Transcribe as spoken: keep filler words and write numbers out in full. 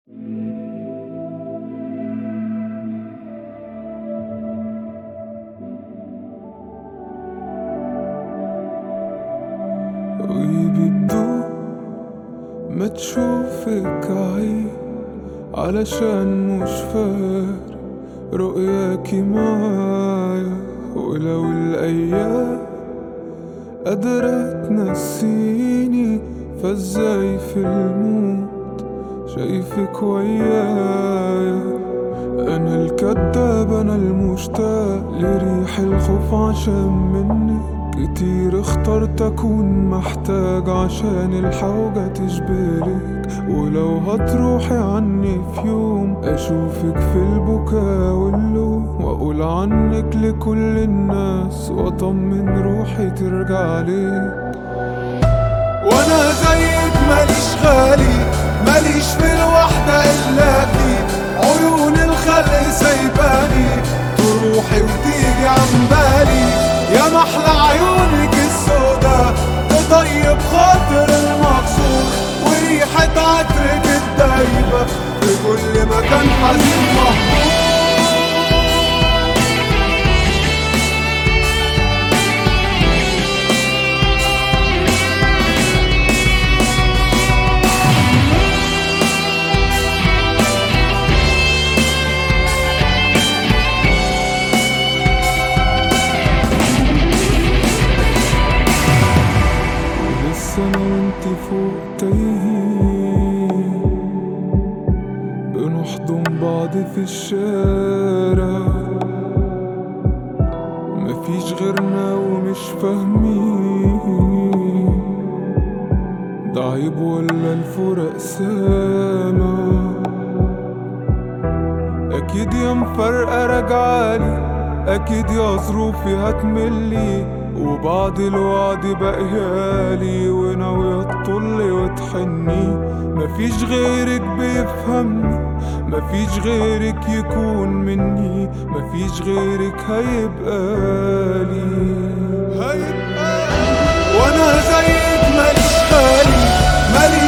وبدو ما تشوفك عيب علشان مش فارق رؤياكي معايا، ولو الأيام قادرة تنسيني فازاي في الموت شايفك ويايا. أنا الكداب أنا المشتاق لريح الخوف عشان منك كتير اخترت أكون محتاج عشان الحوجة تشبهلك. ولو هتروحي عني في يوم أشوفك في البكاء واللوم وأقول عنك لكل الناس وأطمن روحي ترجع ليك. وانا زيك ماليش غالي ماليش في الوحدة إلا فيك، عيون الخلق سايباني تروحي وتيجي عن بالي. يا محلى عيونك السودا تطيب خاطر المكسور، وريحة عطرك الدايبة في كل مكان حزين مهجور. أنا وانتي فوق تايهين بنحضن بعض في الشارع، مفيش غيرنا ومش فاهمين ده عيب ولا الفراق سامع. أكيد يا مفرقة راجعالي، أكيد يا ظروفي هتملي، وبعد الوعد بقيالي وناوية تطلي وتحني. مفيش غيرك بيفهمني، مفيش غيرك يكون مني، مفيش غيرك هيبقالي هيبقالي وانا زيك ماليش غالي ماليش